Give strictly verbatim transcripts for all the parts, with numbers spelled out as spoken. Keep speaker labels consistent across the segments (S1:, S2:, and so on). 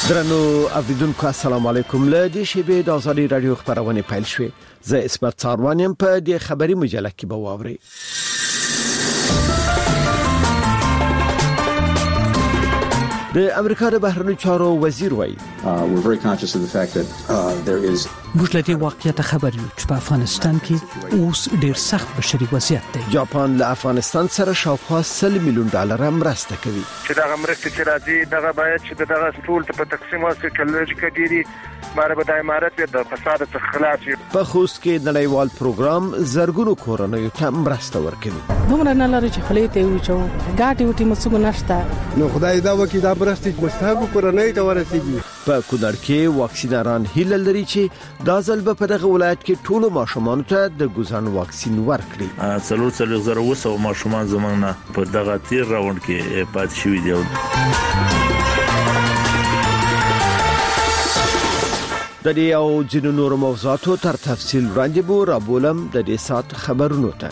S1: درنو اوریدونکو السلام علیکم. له دې شیبې د ازادي رادیو خبرونه پیل شوې. زه اسمت څاروانیم په دې خبري مجله کې به واوري. د امریکا د بهرنیو چارو وزیر وایي
S2: Uh, we're very conscious of the fact that uh, there is
S3: موږ له دې واقعیت خبر یو چې په افغانستان کې اوس ډیر سخت بشري وضعیت دی.
S1: جاپان له افغانستان سره شاوخوا سل میلیون ډالر مرسته کوي.
S4: چې دا مرسته چې راځي دغه باید چې دغه ټول ته په تقسیم واسي کلج کډيري ماره به د امارات د فساد څخه خلاص وي.
S1: په خوست کې نړیوال پروګرام زرګونو کورنیو ته مرسته ورکوي.
S5: دومره نه لري چې خلې ته وچو ګاټي وټي مسوګ نشته.
S6: نو خدای دا وکي دا مرسته مستحق کورنۍ ته ورسیږي.
S1: په کونړ کې واکسینران هیله لري چې دا ځل به په دغه ولایت کې ټولو ماشومانو ته د ګوزان واکسین ورکړي.
S7: څلور څلور زره وسو ماشومان زمونږ په دغه تیر راوند کې پات شوي دي.
S1: د دې او ځینو نورو موضوعاتو تر تفصیل وړاندې بو را بولم د دې سات خبرونو ته.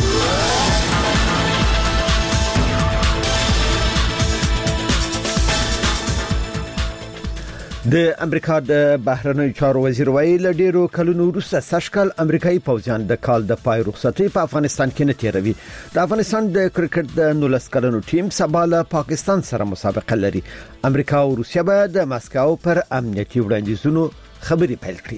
S1: د امریکا د بهرنیو چارو وزیر وایي له ډیرو کلونو وروسته سشکل امریکایي پوځیان د کال د پای رخصتۍ په افغانستان کې نه تیروي. د افغانستان د کرکټ د نولس کلنو ټیم سبا له پاکستان سره مسابقه لري. امریکا او روسیه به د مسکو پر امنیتي وړاندیزونو خبري پیل کړي.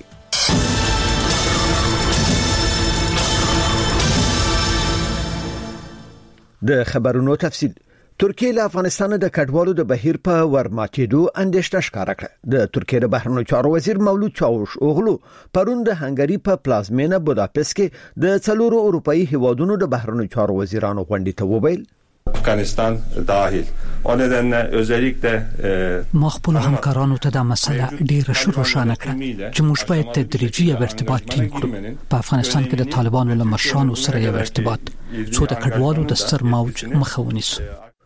S1: د خبرونو تفصیل. ترکیه له افغانستان د کډوالو د بهیر په ورماتېدو اندېښنه ښکاره کړه. د ترکیه د بهرنیو چارو وزیر مولود چاوش اوغلو پرون د هنګری په پلازمینه بوداپست کې د څلورو اروپאי هیوادونو د بهرنیو چارو وزیرانو غونډې ته وویل
S8: افغانستان داخل اونیدن özellikle
S3: ما خپل همکارانو ته دا مسله ډیره روښانه کړه چې موږ باید تدریجي ارتباط ټینګ کړو. په افغانستان کې د طالبانو له مشرانو سره یو ارتباط څو د کډوالو د ستر موج مخه ونیسو.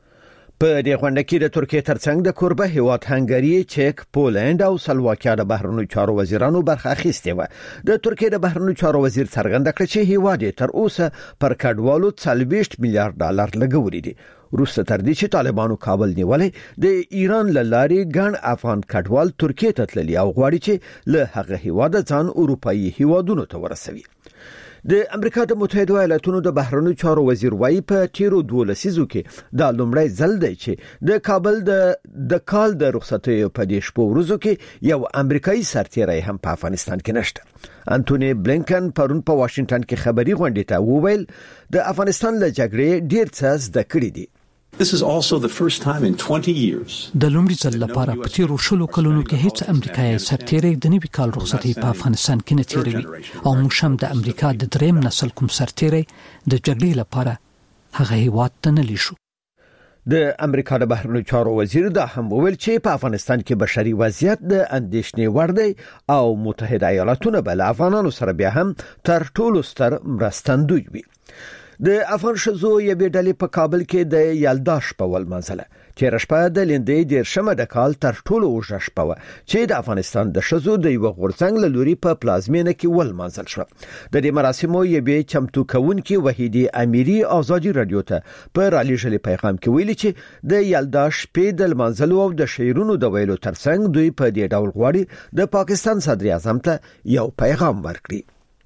S1: په دې غونډه کې د ترکیه ترڅنګ د کوربه هیواد هنګری، چک، پولند او سلواکیا د بهرنیو چارو وزیرانو برخه اخیستې و. د ترکیه د بهرنیو چارو وزیر څرګنده کړه چې هیواد تر اوسه پر کډوالو څلوېښت میلیارډ ډالر لګولي دي. روسته تر دې چې طالبانو کابل نیولې د ایران لاري ګڼ افغان کډوال ترکیه ته تللي او غواړي چې له هغه هیواد ځان اروپאי هیوادونو ته ورسوي. د امریکا د متحده ایالاتونو د بهرنیو چارو وزیر وایي په تیرو دوه لسیزو کې دا لومړی ځل دی چې د کابل د د کال د رخصتۍ په دې شپو ورځو کې یو امریکایي سرتیری هم په افغانستان کې نشته. انټونی بلینکن پرون په واشنگټن کې خبري غونډې ته وویل د افغانستان له جګړې ډیر څه زده کړی دي.
S2: This is also the first time in twenty years.
S3: د لومړي ځل لپاره په تیرو شلو کلونو کې هیڅ امریکایي سرتیری د نوي کال رخصتۍ په افغانستان کې نه تیروي او موږ هم د امریکا د دریم نسل کوم سرتیری د جګړې لپاره هغه هیواد ته نه لیشو.
S1: د امریکا د بهرنیو چارو وزیر دا هم وویل چې په افغانستان کې بشري وضعیت د اندېښنې وړ دی او متحده ایالاتونه بل افغانانو سره بیا هم تر ټولو ستر مرستندوی وي. د افغان شزو یوې ډلې په کابل کې د یلدا شپه ولمانځله. تیر شپه د لندې ډیر شمه د کال تر ټولو اوږده شپه و چې د افغانستان د شزو د یو غورځنګ له لوري په پلازمینه کې ولمانځل شو. د دې مراسمو یوې چمتو کوونکې وحیدی امیری ازادي رادیو ته په رالیږلي پیغام کې ویلي چې د یلدا شپې د لمانځلو او د شعرونو د ویلو ترڅنګ دوی په دې ډول غواړي د پاکستان صدر اعظم ته یو پیغام ورکړي.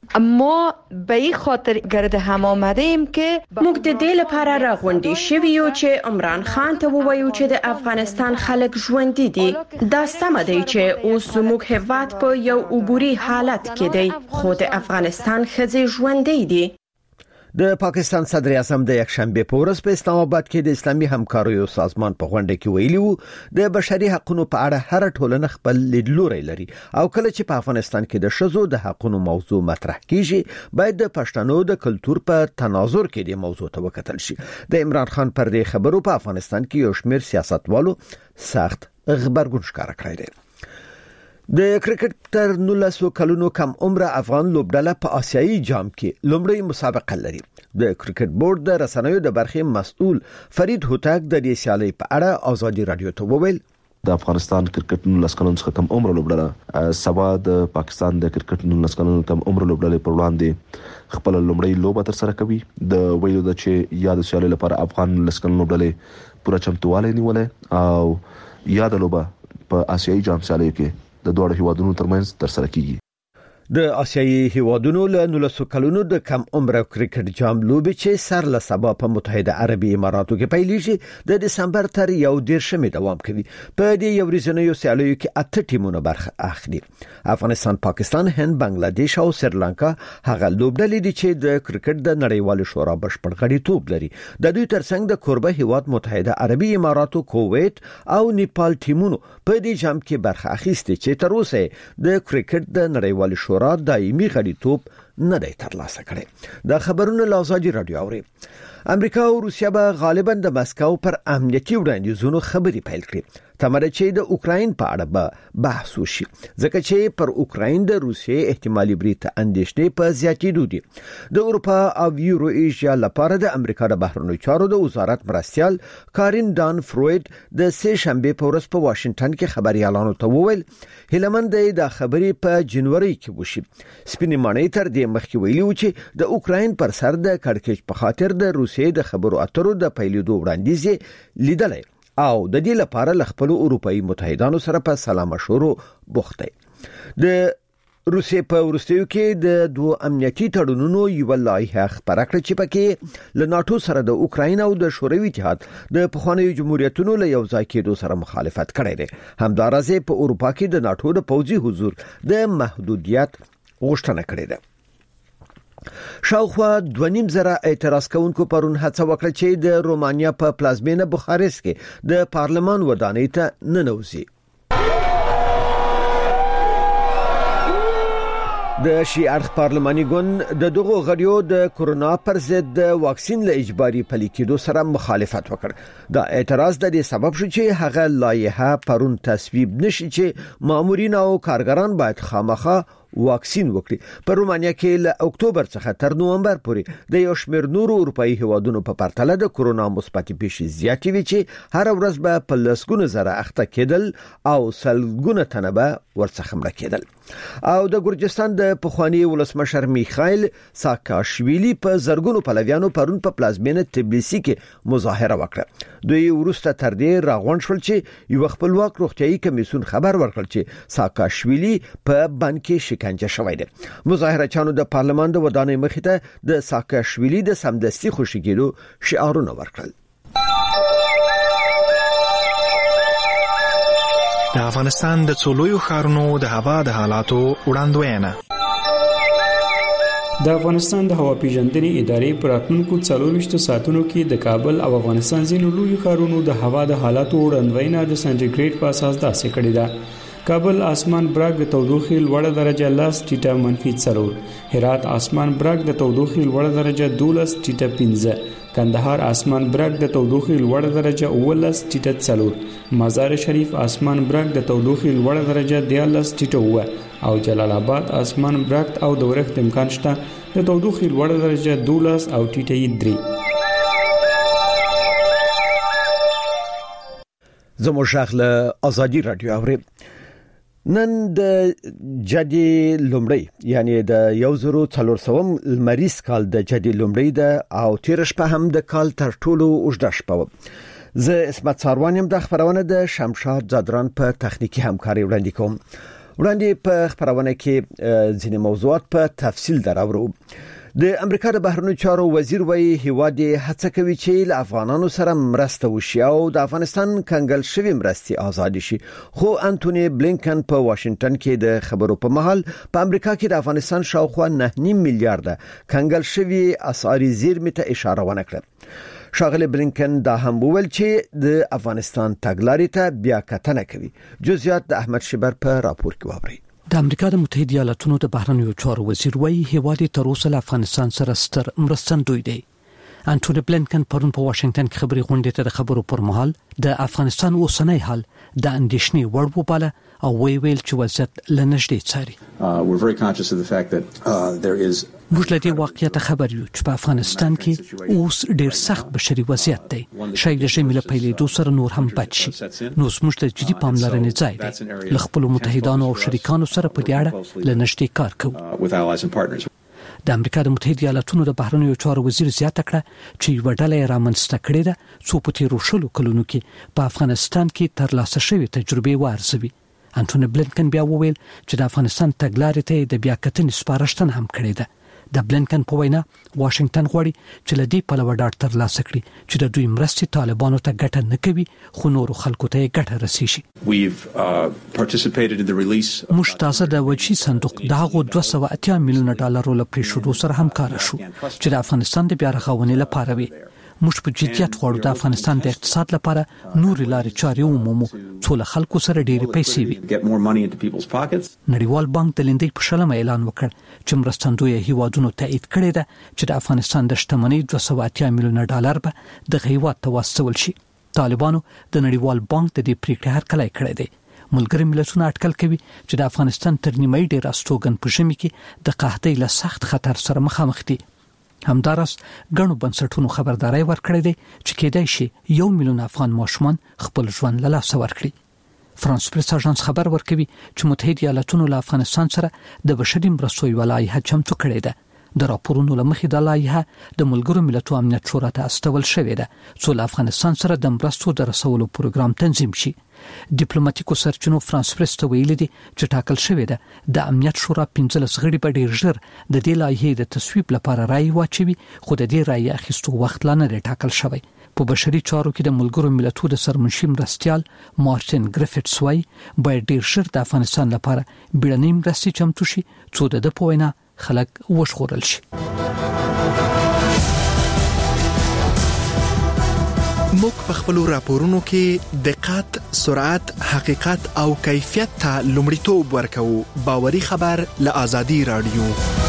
S9: ما به این خاطر گرد هم آمده ایم که
S10: موږ د دې لپاره راغونډې شوي یو چې عمران خان ته ووایو چې د افغانستان خلک ژوندي دي. دا سمه دی چې اوس زموږ هیواد په یو عبوري حالت کې دی خو د افغانستان ښځې ژوندي دي.
S1: د پاکستان صدر اعظم د یکشنبه په ورځ په اسلام آباد کې د اسلامي همکاریو سازمان په غونډه کې ویلي وو د بشري حقوقو په اړه هر ټولنه خپل لیدلوري لري او کله چې په افغانستان کې د شذو د حقوقو موضوع مطرح کیږي باید د پښتنو د کلچر په تناظر کې د موضوع ته وکتل شي. د عمران خان پر دې خبرو په افغانستان کې یو شمېر سیاستوالو سخت غبرګون ښکاره کړی دی. د کرکټ تر نولس کلونو کم عمر افغان لوبډله په آسیایي جام کې لومړی مسابقه لري. د کرکټ بورډ د رسنیو د برخې مسؤل فرید هوتک د دې سیالۍ په اړه ازادي رادیو ته وویل
S11: د افغانستان کرکټ نولس کلونو څخه کم عمر لوبډله سبا د پاکستان د کرکټ نولس کلونو کم عمر لوبډلې پر وړاندې خپل لومړی لوبه تر سره کوي. د ویلو د چې یاد سیالۍ لپاره افغان نولس کلونو لوبډلې پوره چمتووالی نیولې او یاد لوبه په آسیایي جام سیالیو کې د دوه هیوادونو ترمنځ ترسره کیږي.
S1: د آسیایي هیوادونو له نولسو کلونو د کم عمره کرکټ جام لوبې چې سر له سبا په متحده عربي اماراتو کې پیلېږي د دسمبر تر یو دیرشمې دوام کوي. په دې یو ورځنیو سیالیو کې اته ټیمونه برخه اخلي. افغانستان، پاکستان، هند، بنگلاديش او سریلانکا هغه لوبډلې دي چې د کرکټ د نړیوال شورا بشپړ غړیتوب لري. د دوی ترڅنګ د کوربه هیواد متحده عربي اماراتو، کویت او نیپال ټیمونو په دې جام کې برخه اخیستي چې تر اوسه د کرکټ د نړیوال شورا دایمي غړیتوب نه دی ترلاسه کړی. دا خبرونه له ازادي رادیو اوري. امریکا او روسیا به غالبا د مسکو پر امنیتي وړاندیزونو خبري پیل کړي. تمره چې د اوکراین په اړه به بحث وشي ځکه چې پر اوکراین د روسیې احتمالي بریټ اندېښنې په زیاتېدو دي. د اروپا او یورو ایشیا لپاره د امریکا د بهرنیو چارو د وزارت مرستیال کارین دان فروید د سه شنبه په ورځ په واشنگټن کې خبريالانو ته وویل هیلمند د خبرې په جنوري کې وشي. سپینې مانې تر دې مخکې ویلي و چې د اوکراین پر سر د کړکېچ په خاطر د روسیې د خبرو اترو د پیلېدو وړاندیز لیدلې او د دې لپاره ل خپل اروپאי متحدانو سره په سلام مشورو بوخت دی. د روسیې په ورستیو کې د دوه امنیتي تړونونو یو لایحه خبره کړې چې پکې له ناتو سره د اوکراین او د شوروي اتحاد د پخوانیو جمهوریتونو له یو ځای کېدو سره مخالفت کړی دی. همدارسه په اروپا کې د ناتو د پوځي حضور د محدودیت غوښتنه کړې ده. شاوخوا دوه نیم زره اعتراض کوونکو پرون هڅه وکړه چې د رومانیا په پلازمینه بخارست کې د پارلمان ودانۍ ته ننوځي. د شي اړخ پارلماني ګوند د دغو غړیو د کورونا پر ضد د واکسین له اجباري پلي کېدو سره مخالفت وکړ. دا اعتراض د دې سبب شو چې هغه لایحه پرون تصویب نشي چې مامورین او کارګران باید خامخا واکسین وکړي. په رومانیا کې له اکتوبر څخه تر نومبر پورې د یو شمېر نورو اروپאי هیوادونو په پرتله د کورونا مثبت پیښې زیاتې وي چې هر ورځ به په لسګونه زره اخته کېدل او سلګونه تنه به ورڅخه مړه کېدل. او د ګورجستان د پخوانی ولسمشر میخائیل ساکاشویلی په زرګونو پلویانو پرون په پلازمینه تبلیسی کې مظاهره وکړه. دوی ورسته تر دې راغونډ شول چې یو خپلواک روغتيایي کمیسیون خبر ورکړ چې ساکاشویلی په بانکي شکنجه شوی دی. مظاهرچیانو د پارلمان د ودانۍ مخې ته د ساکاشویلی د سمدستي خوشی کېدو شعارونه ورکړل.
S12: د افغانستان د څولویو ښارونو د هوا د حالاتو وړاندوینه.
S13: د افغانستان د هوا پیژندنې ادارې پر راتلونکو څلورویشتو ساعتونو کې د کابل او افغانستان ځینو لویو ښارونو د هوا د حالاتو وړاندوینه د سنټیګریډ په اساس داسې کړې ده. کابل آسمان برګ د تودوخې لوړه درجه لاس ټیټه منفي څلور، هرات آسمان برګ د تودوخې لوړه درجه دولس ټیټه پنځه، کندهار آسمان برګ د تودوخې لوړه درجه اولس ټیټه څلور، مزار شریف آسمان برګ د تودوخې لوړه درجه دیارلس ټیټه اوه او جلال آباد آسمان برګ او د ورښت امکان شته د تودوخې لوړه درجه دولس او ټیټه درې.
S1: زموږ شغله ازادي رادیو اوري. نن د جدي لومړی یعنی د یو زرو څلور سوم لمریز کال د جدي لومړی د او تیر شپه هم د کال تر ټولو اوږده شپه و. زه اسمت ساروانیم د خبرونه د شمشاد زادران په تخنیکی همکاري وړاندې کوم. وړاندې په خبرونه کې ځینې موضوعات په تفصیل دراوړو. د امریکا د بهرنیو چارو وزیر وایي هیواد هڅه کوي چې له افغانانو سره مرسته وشي او د افغانستان کنګل شوی مرستي آزاد شي. خو انټونی بلینکن په واشنگټن کې د خبرو په مهال په امریکا کې د افغانستان شاوخوا نه نیم میلیارډ کنګل شوی اسعاري زیرمې ته اشاره ونه کړه. شاغلی بلینکن دا هم وویل چې د افغانستان تګلارې ته بیا کتنه کوي. جزئیات د احمد شبر په راپور کې واوري.
S3: د امریکا د متحده ایالاتونو د بهرنیو چارو وزیر وایي هیواد تر اوسه له افغانستان سره ستر مرستندوی دی. انټونی بلینکن پرون په واشنگټن کې خبري غونډې ته د خبرو پر مهال د افغانستان اوسنۍ حال د اندېښنې وړ وباله او وی ویل چې وضعیت لنږدې څاري.
S2: We're very conscious of the fact that uh, there is
S3: موږ له دې واقعیت خبر یو چې په افغانستان کې اوس ډیر سخت بشري وضعیت دی. شاید رژیم له پیلېدو سره نور هم بد شي. نو زموږ ته جدي پاملرنې ځای دی. له خپلو متحدانو او شریکانو سره په دې اړه لنږدې کار کوو. د امریکا د متحده ایالاتونو د بهرنیو چارو وزیر زیاته کړه چې یو ډله رامنځته کړې ده څو په تیرو شلو کلونو کې په افغانستان کې ترلاسه شوې تجربې وارزوي. انټونی بلنکن بیا وویل چې د افغانستان تګلارې ته د بیا کتنې سپارښتنه هم کړې ده. د بلنکن په وینا واشنگټن غواړي چې لدی په لور ډاډ ترلاسه کړي چې د دوی مرستې طالبانو ته ګټه نه کوي خو نور خلکو ته ګټه رسیږي. موږ تاسو د وجهي صندوق دغه دوه سوه اتیا میلیونه ډالر له پریښودو سره همکار شو چې د افغانستان د بیا رغونې لپاره وي. موږ په جديت غواړو د افغانستان د اقتصاد لپاره نور لارې چارې ومومو څو له خلکو سره ډېری پیسې وي. نړیوال بانک د لندۍ په شلمه اعلان وکړ چې مرستندوی هیوادونو تایید کړی ده چې د افغانستان د شتمنۍ دوه سوه اتیا میلیونه ډالر به د هیواد ته واستول شي. طالبانو د نړیوال بانک د دې پریکړې هرکلی کړی دی. ملګری ملتونه اټکل کوي چې د افغانستان تر نیمه ډېر استوګن په ژمي کې د قحطۍ له سخت خطر سره مخامخ دي. همدارس ګڼو بنسټونو خبرداري ورکړې ده چې کېدای شي یو میلیون افغان ماشومان خپل ژوند له لاسه ورکړي. فرانس پریس اژانس خبر ورکوي چې متحده ایالاتونو له افغانستان سره د بشري مرستو یو لایحه چمتو کړې ده. د راپورونو له مخې د لایحه د ملګرو ملتونو امنیت شورا ته استول شوې ده چې له افغانستان سره د مرستو د رسولو پروګرام تنظیم شي. ډیپلوماټیکو سرچینو فرانس پریس ته ویلي دي چې ټاکل شوې ده د امنیت شورا پنځلس غړي به ډېر ژر د دې لایحې د تصویب لپاره رائے واچوي خو د دې رائے اخیستو وخت لا نه ټاکل شوی. په بشري چارو کې د ملګرو ملتونو د سرمنشي مرستیال مارټین ګریفټس وايي باید ډېر ژر د افغانستان لپاره بیړنۍ مرستې چمتو شي څو د په وینا خلک وژغورل شي.
S12: موږ په خپل راپورونو کې دقت، سرعت، حقیقت او کیفیت ته لومړیتوب ورکوو. باوري خبر له آزادي رادیو.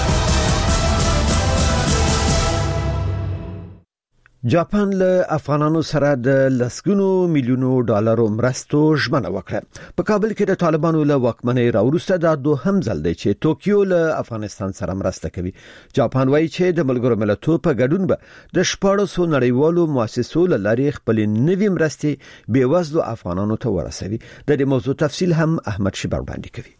S1: جاپان له افغانانو سره د لسګونو میلیونو ډالرو مرستو ژمنه وکړه. په کابل کې د طالبانو له واکمنۍ راوروسته دا دوهم ځل دی چې توکیو له افغانستان سره مرسته کوي. جاپان وایي چې د ملګرو ملتونو په ګډون به د شپاړسو نړیوالو مؤسسو له لارې خپل نوي مرستې بېوزلو افغانانو ته ورسوي. د دې موضوع تفصیل هم احمد شیبر وړاندې کوي.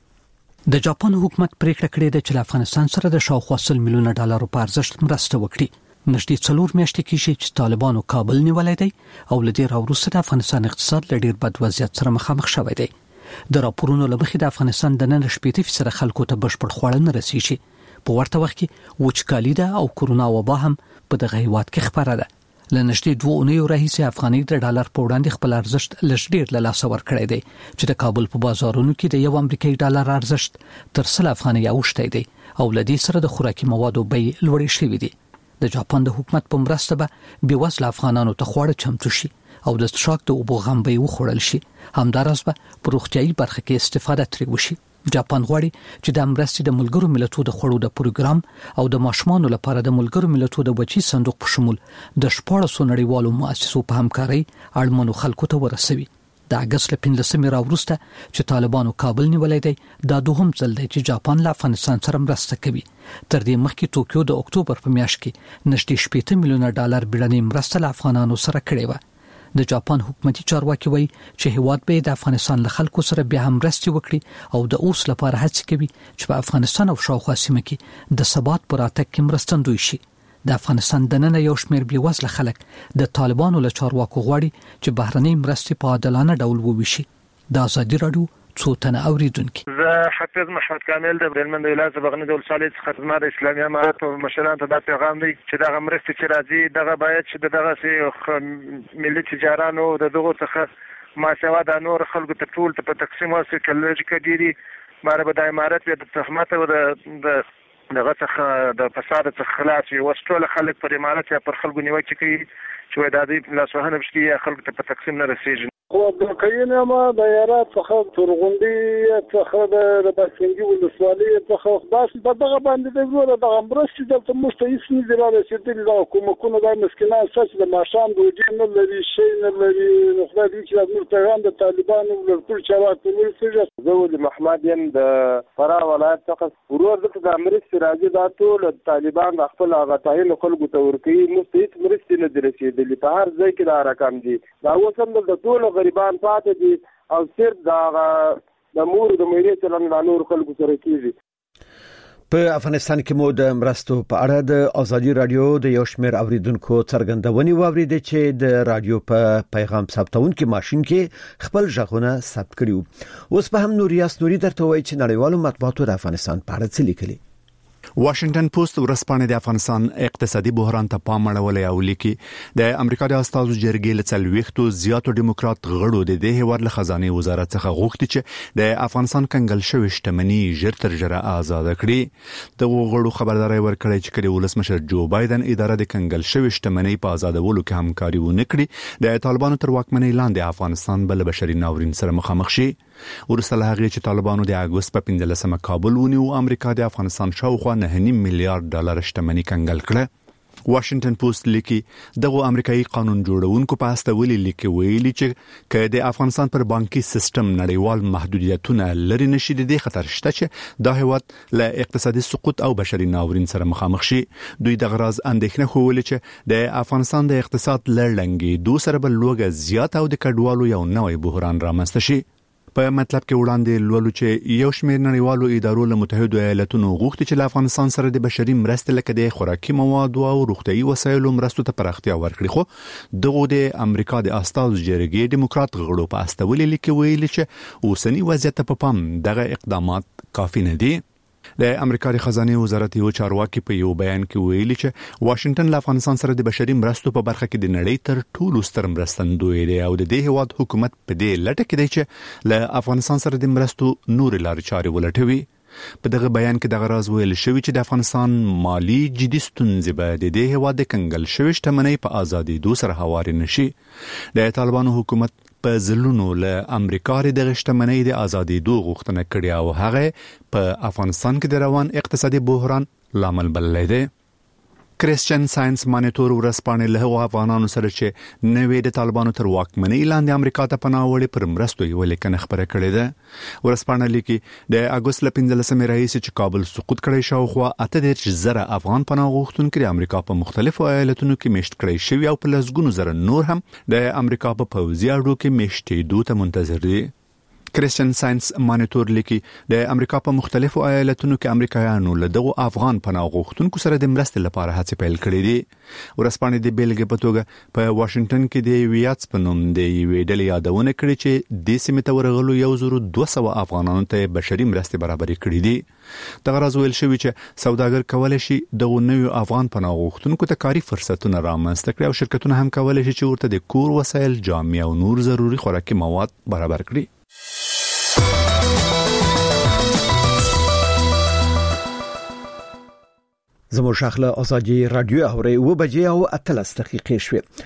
S3: د جاپان حکومت پریکړه کړې ده چې له افغانستان سره د شاوخوا سل میلیونه ډالرو په ارزښت مرسته وکړي. نږدې څلور میاشتې کېږي چې طالبانو کابل نیولای دی او له دې راوروسته د افغانستان اقتصاد له ډېر بد وضعیت سره مخامخ شوی دی. د راپورونو له مخې د افغانستان د نن شپږ فیصد خلکو ته بشپړ خوړل نه رسیږي. په ورته وخت کې وچکالي ده او کورونا وبا هم په دغه هیواد کې خبره ده. له نږدې دوه اونیو راهیسې افغانۍ د ډالر په وړاندې خپل ارزښت لږ ډېر له لاسه ورکړی دی چې د کابل په بازارونو کې د یو امریکایي ډالر ارزښت تر سل افغانۍ اوښتی دی او له دې سره د خوراکي موادو بیې لوړې شوې دي. د جاپان د حکومت په مرسته به بېوزله افغانانو ته خواړه چمتو شي او د څښاک د اوبو غم به وخوړل شي. همدارس به په روغتیايي برخه کې استفاده ترې وشي. جاپان غواړي چې د مرستې د ملګرو ملتونو د خوړو د پروګرام او د ماشومانو لپاره د ملګرو ملتونو د بچي صندوق په شمول د شپاړسو نړیوالو مؤسسو په همکارۍ اړمنو خلکو ته ورسوي. د اگست له پنځلسمې راوروسته چې طالبانو کابل نیولای دی دا دوهم ځل دی چې جاپان له افغانستان سره مرسته کوي. تر دې مخکې توکیو د اکتوبر په میاشت کې نږدې شپږ میلیونه ډالر بیړنۍ مرسته له افغانانو سره کړې و. د جاپان حکومتي چارواکي وایي چې هیواد به د افغانستان له خلکو سره بیا هم مرستې وکړي او د اوس لپاره هڅه کوي چې په افغانستان او شاوخوا سیمه کې د ثبات پر راتګ کې مرستندوی شي. د افغانستان د نن یو شمېر بېوزله خلک د طالبانو له چارواکو غواړي چې بهرنۍ مرستې په عادلانه ډول وویشي. د آزادي رادیو څو تنه اوریدونکو.
S4: زه حافظ محمد کامل د هلمند ولایت بغنی د ولسوالۍ څخه زما د اسلامي امارت او مشرانو ته دا پیغام دی چې دغه مرستې چې راځي دغه باید چې دغه ملي تجارانو د دغه څخه ما سوا د نور خلکو ته ټول ته په تقسیم واسي کله چې کډيري ماره به د امارت د تهمت او د دغه څخه د فساد څخه خلاص وي. وسټول خلک پر امارت یا پر خلکو نیوکه کوي چې دا د لاسوهنه بشتي خلکو ته په تقسیم نه رسیږي.
S14: او د کینه ما د یارات څخه ترغونډي څخه د باسنګي ولسوالۍ څخه خاص په دغه باندې د زوره د امرستي د مشته هیڅ نه دراله چې د حکومتونو د مسکینان سچ د ماشام د وجې نه لري شي نه لري نو خدای دې چې د نور پیغام د طالبانو ورکول چارواکي ورسېږي.
S15: زه د محمد یم د فراه ولایت څخه ورور د امریکا راځي دا ټول طالبان د خپل غټاین خلکو ته ورکوي مستحق مرستې نه درسېدلې په هر ځای کې دا رقم دي. دا اوسم د ټول غریبان پاتې دي او صرف دا د مور د مېرې چلن د نور خلکو سره کیږي.
S1: په افغانستان کې مو د مرستو په اړه د ازادي رادیو د یو شمېر اوریدونکو څرګندونې واوریدې چې د رادیو په پیغام ثبتونکو ماشين کې خپل ژغونه ثبت کړیو. اوس په هم نوریاس نوري درته وایي چې نړیوالو مطبوعاتو د افغانستان په اړه څه لیکلي.
S16: واشنگټن پوسټ ورسپانې د افغانستان اقتصادي بحران ته پام اړولې او لیکي د امریکا د استازو جرګې له څلويختو زیاتو دیموکرات غړو د دې هیواد له خزانه وزارت څخه غوښتي چې د افغانستان کنګل شوی شتمنۍ ژر تر ژره آزاد کړي. د غړو خبرداري ورکړې چې کله ولسمشر جو بایدن اداره د کنګل شوی شتمنۍ په آزادولو کې همکاري ونه کړي د طالبانو تر واکمنۍ لاندې افغانستان بل بشري ناورین سره مخامخ شي. ورسره هغه چې طالبانو د اگست په پنځلسمه کابل ونیو امریکا د افغانستان شاوخوا نه نیم میلیارډ ډالر شتمنۍ کنګل کړه. واشنگټن پوسټ لیکي دغه امریکایي قانون جوړونکو په استولې لیکي ویلي چې که د افغانستان پر بانکي سیستم نړیوال محدودیتونه لري نشي د خطر شته چې د هیواد له اقتصادي سقوط او بشري ناورین سره مخامخ شي. دوی د غراز اندېښنه خوولې چې د افغانستان د اقتصاد لړلنګي دوه سره بل لوګه زیات او د کډوالو یو نوې بحران رامنځته شي. په مطلب کې وړاندې لولو چې یو شمېر نړیوالو ادارو له متحده ایالاتونو غوښتي چې له افغانستان سره د بشري مرستې لکه د خوراکي موادو او روغتيایي وسایلو مرستو ته پراختیا ورکړي. خو دغه د امریکا د استازو جرګې دیموکرات غړو په استولې لیکي ویلي چې اوسنی وضعیت په پام دغه اقدامات کافي نه دي. د امریکا د خزانه وزارت یو چارواکي په یو بیان کې ویلي چې واشنگټن له افغانستان سره د بشري مرستو په برخه کې د نړۍ تر ټولو ستر مرستندوی دی او د دې هیواد حکومت په دې لټه کې دی چې له افغانستان سره د مرستو نور لارې چارې ولټوي. په دغه بیان کې د غراز ویل شوی چې د افغانستان مالی جدي ستونزې به د دې هیواد د کنګل شوی شتمنۍ په ازادي دوه سره هواري نشي. د طالبانو حکومت په ځلونو له امریکا د غشتمنۍ د ازادي دوه غوښتنه کړې او هغه په افغانستان کې د روان اقتصادي بحران لامل بللی دی. کریسچن ساينس مانیټور ورسپانې له افغانانو سره چې نوې د طالبانو تر واکمنۍ لاندې امریکا ته پناه وړي پر مرستو یو لیکنه خبره کړې ده. ورسپانې لیکي د اگست ل پنځلسمې راهیسې چې کابل سقوط کړی شاوخوا اته دېرش زره افغان پناه غوښتونکي د امریکا په مختلفو ایالتونو کې میشت کړی شوي او په لسګونو زره نور هم د امریکا په پوځي اډو کې میشتېدو ته منتظر دي. کریسچن ساينس مانیټور لیکي د امریکا په مختلفو ایالتونو کې امریکایانو له دغه افغان پناه غوښتونکو سره د مرستې لپاره هڅې پیل کړې دي. ورسپانې د بیلګې په توګه په واشنگټن کې د ویاتس په نوم د یوې ډلې یادونه کړې چې د سیمې ته ورغلو یو زرو دوه سوه افغانانو ته بشري مرستې برابرې کړې دي. دغه راز ویل شوی چې سوداګر کولای شي دغه نوې افغان پناه غوښتونکو ته کاري فرصتونه رامنځته کړي او شرکتونه هم کولای شي چې ورته د کور وسایل، جامې او نور ضروري خوراکي مواد برابر کړي.
S1: زموږ شاخله ازادي رادیو اوري و بجې او اتلس دقیقې شوې.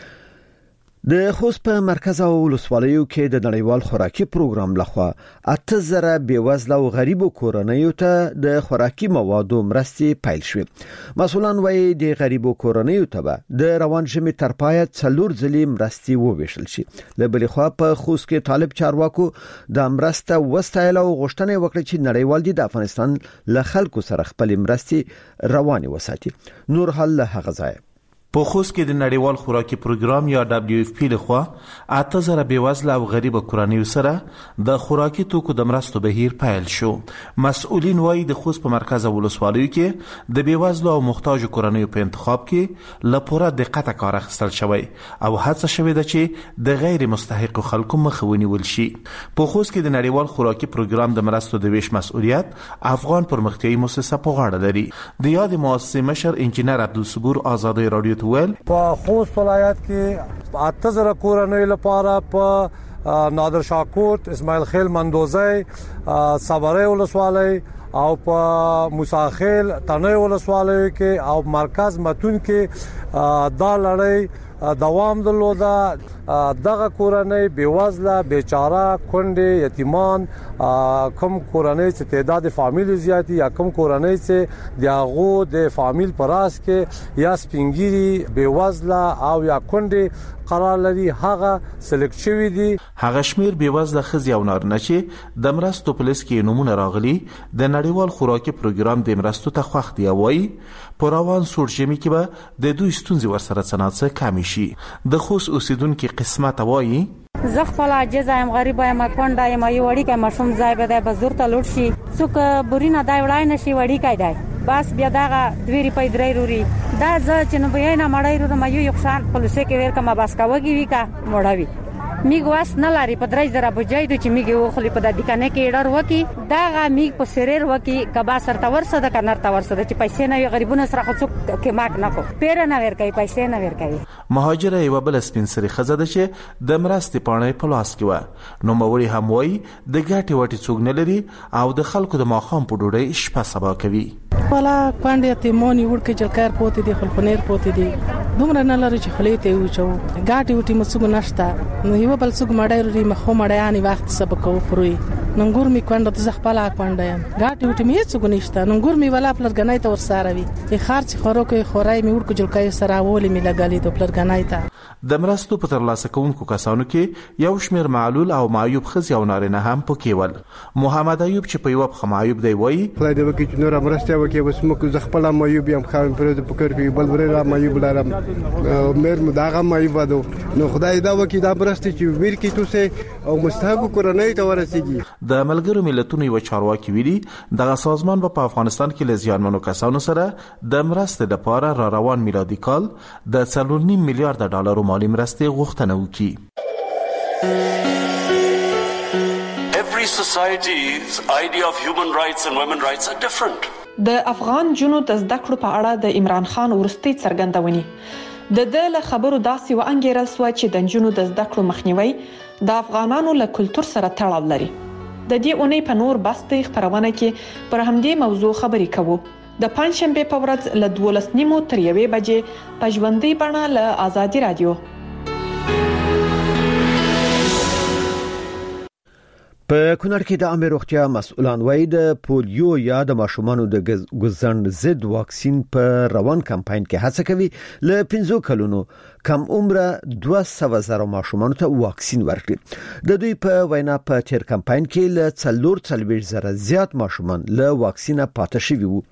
S1: د خوست په مرکز او ولسوالیو کې د نړیوال خوراکي پروګرام لخوا اته زره بیوزله او غریبو کورنیو ته د خوراکي موادو مرستې پیل شوې. مسؤلان وايي د غریبو کورنیو ته به د روان ژمي تر پایه څلور ځلې مرستې وویشل شي. له بلې خوا په خوست کې طالب چارواکو د مرسته وستایل او غوښتنه وکړه چې نړیوال دي د افغانستان له خلکو سره خپل مرستې رواني وساتي. نور حل له هغه ځای
S17: په خوست کې د نړیوال خوراکي پروګرام یا دبليو اف پی لخوا اته زره بیوزله او غریب کورنیو سره د خوراکي توکو د مرستو بهیر پیل شو. مسؤلین وايي د خوست په مرکز او ولسوالیو کې د بیوزله او محتاج کورنیو په انتخاب کې له پوره دقت کار اخیستل شوی او هڅه شوې ده چې د غیر مستحق خلکو مخه ونیول شي. په خوست کې د نړیوال خوراکي پروګرام د مرستو د ویش مسؤلیت افغان پرمختیایي مؤسسه په غاړه لري. د یاد مؤسسې مشر انجینر عبدالصبور آزادی رادیو
S18: په خوست ولایت کې اته زره کورنۍ لپاره په نادر شاکوت، اسماعیل خیل مندوزی، صبري ولسوالۍ او په موسی خیل تنوي ولسوالۍ کې او مرکز متون کې دا لړۍ دوام درلوده. دغه کورنۍ بیوزله، بیچاره، کونډې، یتیمان، کم کورنۍ چې تعداد فامیل زیاتی یا کم کورنۍ چې دغه د فامیل پراس کې یا سپینګيري بیوزله او یا کونډې قرار لري هغه سلیکټ شوی دي.
S17: هغه شمیر بیوزله خزي او نارینه چې د مرستو پولیس کې نمونه راغلي د نړیوال خوراکي پروګرام د مرستو ته خوښ دی وایي په روان سورجمی کې به د دوی ستونزې ورسره څنګه کم شي. د خوست اوسیدونکو قسمت وایي
S19: زه خپل عاجز یم، غریب یم، کونډه یم، یو وړي کې مشوم ځای به د بزرګ ته لوټ شي څوک بورینه دای وړای نشي وړي کای دی بس بیا دغه دوی ریپای درې روري دا ځ چې نو به نه مړای رو ما یو یوشان پولیسه کې ور کما بس کاوږي وی کا مړاوي میګ واس نه لري په درې زره بجای د چې میګ و خلی په د دکانه کې ډر وکی دغه میګ په سریر وکی کبا سر تور سره د کنر تور سره چې پیسې نه وي غریبونو سره خو څوک کې ماک نه کو پیر نه ور کوي پیسې نه ور کوي.
S17: مهاجر یو بل سپین سری خزه ده چې د مرستې پاڼې په لاس کې و نو موري هم وای د ګاټي وټي څوک نه لري او د خلکو د ماخام په ډوډۍ شپه سبا کوي.
S5: والا پاندې ته مونږ ورکه جلکار پوتې دي خلفنیر پوتې دي دومره نه لري چې خلې ته وچو ګاټي وټي مسوګ نشته نو یو بل څوک مړای لري مخو مړای وخت سبق وفروي ننګور می کوند د زخپل اکوانډایم ګاټي وټي می څوک نشته ننګور می ولا پلر غنای ته ور سره وي ای خرچ خورو کې خورای می ورکه جلکای سره ولې می لګالي د پلر غنای ته
S17: د مرستو په تر لاسه کوونکو کسانو کې یو شمیر معلول او معیوب خزي او نارینه هم پکې ول. محمد ایوب چې په یو په معیوب دی وای
S6: خدای دې وکړي چې نور مرسته وکړي بس موږ زخپل معیوب یم خام پر د پکر کې بل ورې را معیوب لارم مېر مداغه معیوب دو نو خدای دا وکړي دا مرسته چې ویر کې توسه او مستحق کورنۍ ته ورسیږي.
S17: د ملګرو ملتونو یو چارواکي ویلي دغه سازمان په افغانستان کې لزیانمنو کسانو سره د مرستې لپاره را روان میلادي کال د څلور نیم میلیارډ ډالر مالي مرستې غوښتنه وکړي.
S20: Every society's idea of human rights and women rights are different.
S9: د افغان جنو د زده کړو په اړه د عمران خان ورستي څرګندونی د د له خبرو داسې و انګیرل سو چې د جنو د زده کړو مخنیوي د افغانانو له کلچر سره تړاو لري. د دې اونۍ په نور بستي خبرونه کې پر همدې موضوع خبرې کوو. د پنځشنبه په ورځ له دولس نیمو تر یوې بجې په ژوندۍ بڼه له آزادي رادیو.
S1: په کونړ کې د عامه روغتیا مسؤلان وایي د پولیو یا د ماشومانو د ګوزن ضد واکسین په روان کمپاین کې هڅه کوي له پنځو کلونو کم عمره دوه سوه زره ماشومانو ته واکسین ورکړي. د دوی په وینا په تیر کمپاین کې له څلور څلوېښت زره زیات ماشومان له واکسینه پاتې شوي وو.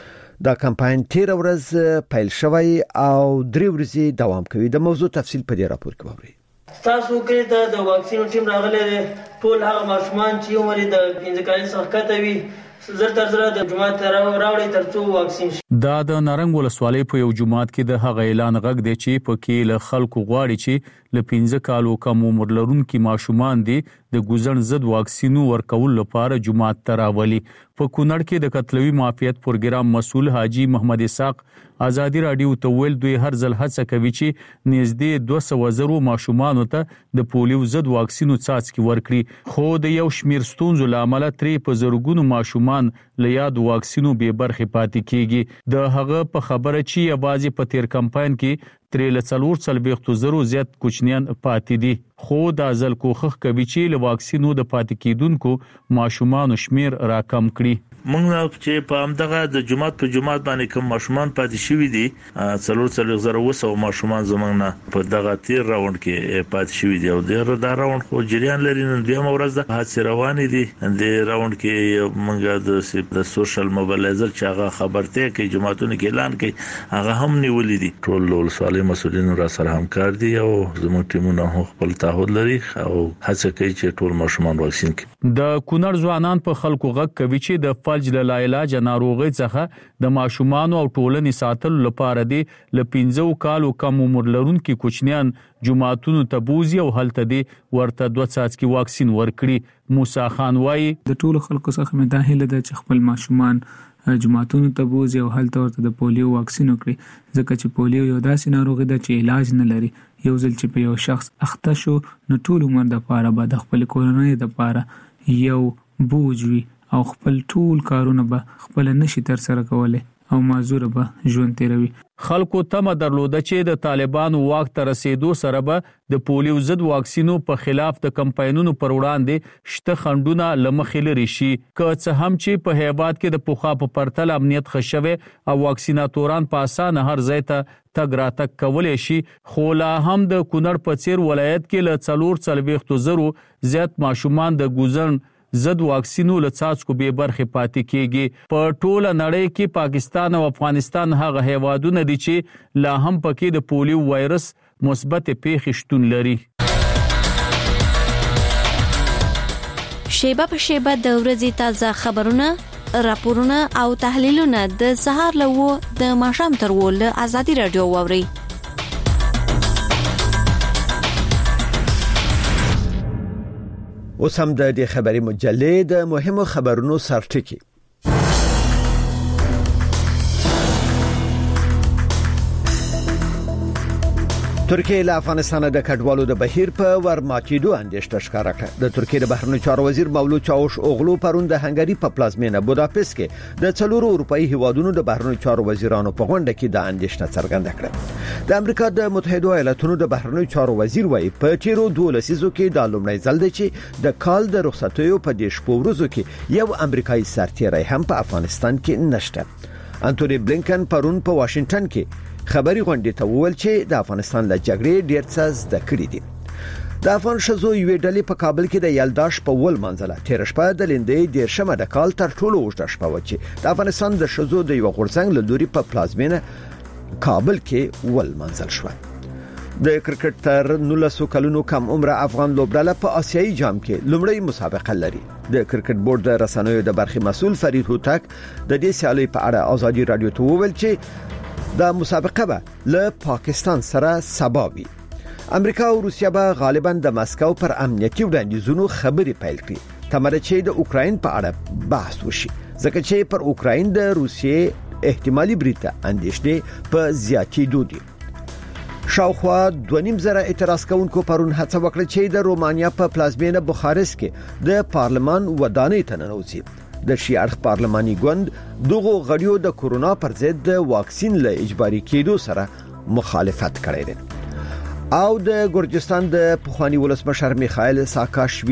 S1: دا کمپاین تیر ورځ پیل شوی او درې ورځې دوام کوي. د موضوع تفصیل په دې راپور کې وورئ.
S21: تاسو کې د واکسین ټیم راغلی دی ټول هغه ماشومان چې عمر د پنځه کال څخه کته وي زر تر زر د جماعت راوړي ترڅو واکسین شي.
S13: دا د نارنګ ولسوالۍ په یو جماعت کې د هغه اعلان غږ دی چې په کې له خلکو غواړي چې له پنځه کالو کم عمر لرونکو ماشومان دي د ګوزن ضد واکسینو ورکول لپاره جماعت تراولي. په کونړ کې د قتلوي معافیت پروګرام مسؤل حاجی محمد اسحاق آزادی رادیو ته ویل دوی هر ځل هڅه کوي چې نږدې دوه سوه زره ماشومانو ته د پولیو ضد واکسینو څاڅکي ورکړي خو د یو شمیر ستونزو لامل ترې په زرګونو ماشومان له یاد واکسینو به برخه پاتې کیږي. د هغه په خبره چې یوازې په تیر کمپاین کې ترې له څلور څلوېښت زره زیات کوچنیان پاتې دي خو د ځل کوخخ کوي چې له واکسینو د پاتې کیدونکو ماشومان شمیر راکم کړي.
S7: موږ چې په همدغه د جماعت په جماعت باندې کوم ماشومان پاتې شوي دي څلور څلوېښت زره وسو ماشومان زمونږ نه په دغه تیر راوند کې پاتې شوي دي او د راوند خو جریان لري نن دویم ورځ د حادثه روانې دي د راوند کې موږ د سوشل موبایلایزر چې هغه خبرته کوي جماعتونو کې اعلان کوي هغه هم نیولې دي. ټول ولسوالۍ مسؤلین را سره همکار دي او زموږ ټیمونه هم خپل تعهد لري او هڅه کوي چې ټول ماشومان واکسین کړي.
S13: د کونړ ځوانان په خلکو غږ کوي چې د فلج له علاج ناروغي څخه د ماشومان او ټولنې ساتلو لپاره دي ل پنځو کالو کم عمر لرونکو کوچنیان جماعتونو ته بوزي او هلته دي ورته دوه څاڅکي واکسین ورکړي. موسی خان وایي
S22: د ټولو خلکو څخه مې دا هیله ده چې خپل ماشومان جماعتونو ته بوزي او هلته ورته د پولیو واکسین وکړي ځکه چې پولیو یو داسې ناروغي ده چې علاج نه لري. یو ځل چې په یو شخص اخته شو نو ټول عمر د پاره به د خپل کورنۍ د پاره یو بوج وي او خپل ټول کارونه به خپل نشي تر سره کولای او معذور به ژوند تیروي.
S13: خلکو تمه درلوده چې د طالبانو واک ته رسیدو سره به د پولیو ضد واکسینو په خلاف د کمپاینونو پر وړاندې شته خندونه لمخې لري شي که څه هم چې په هیواد کې د پوخا په پرتل امنیت خښوي او واکسیناتوران په اسانه هر ځای ته تګ راتګ کولای شي خو لا هم د کونړ په څیر ولایت کې له څلور څلوېښت زره زیات ماشومان د ګوزن ضد واکسینو له څاڅکو به برخه پاتې کیږي. په ټوله نړۍ کې پاکستان او افغانستان هغه هیوادونه دي چې لا هم پکې د پولیو وایرس مثبت پیښې شتون لري.
S23: شیبه په شیبه د ورځې تازه خبرونه
S8: راپورونه او تحلیلونه د سهار لوو د ماشام تر ول ازادي رادیو ووري.
S1: اوس هم د دې خبري مجلې د مهمو خبرونو سرټکی. ترکیه له افغانستان د کډوالو د بهیر په ورماتېدو اندېښنه ښکاره کړه. د ترکیه د بهرنیو چارو وزیر مولود چاوش اوغلو پرون د هنګری په پلازمینه بوداپست کې د څلورو اروپאי هیوادونو د بهرنیو چارو وزیرانو په غونډه کې د اندېښنه څرګنده کړه. د امریکا د متحده ایالاتونو د بهرنیو چارو وزیر وایي په تیرو دوه لسیزو کې د لومړی ځل دی چې د کال د رخصتیو په دې شپو ورځو کې یو امریکایي سرتیری هم په افغانستان کې نشته. انټونی بلینکن پرون په واشنگټن کې خبري غونډې ته وویل چې د افغانستان له جګړې ډېر څه زده کړی دي. د افغان شزو یوې ډلې په کابل کې د یلداش په ول منځله تیر شپه د لیندې ډیر شمه د کال تر ټولو اوږده شپه و چې د افغانستان د شزو د یو غورځنګ له لوري په پلازمینه کابل کې ول منځل شو. د کرکټ تر نولسو کلونو کم عمر افغان لوبډله په آسیایي جام کې لومړی مسابقه لري. د کرکټ بورډ د رسنیو د برخې مسؤل فرید هوتک د دې سیالۍ په اړه ازادي رادیو ته وویل چې دا مسابقه به له پاکستان سره سبا وي. امریکا او روسیا به غالبا د مسکو پر امنیتي وړاندیزونو خبري پیل کړي تمره چې د اوکراین په اړه بحث وشي ځکه چې پر اوکراین د روسیې احتمالي بریټه اندېښنې په زیاتېدو دي. شاوخوا دوه نیم زره اعتراض کوونکو پرون هڅه وکړه چې د رومانیا په پلازمینه بوخارست کې د پارلمان ودانۍ ته ننوځي. د شیعه پارلماني ګوند دغه غړیو د کورونا پر ضد د واکسین له اجباري کېدو سره مخالفت کړی دی. او د ګورجستان د پخوانی ولسمشر میخائیل ساکاشویلی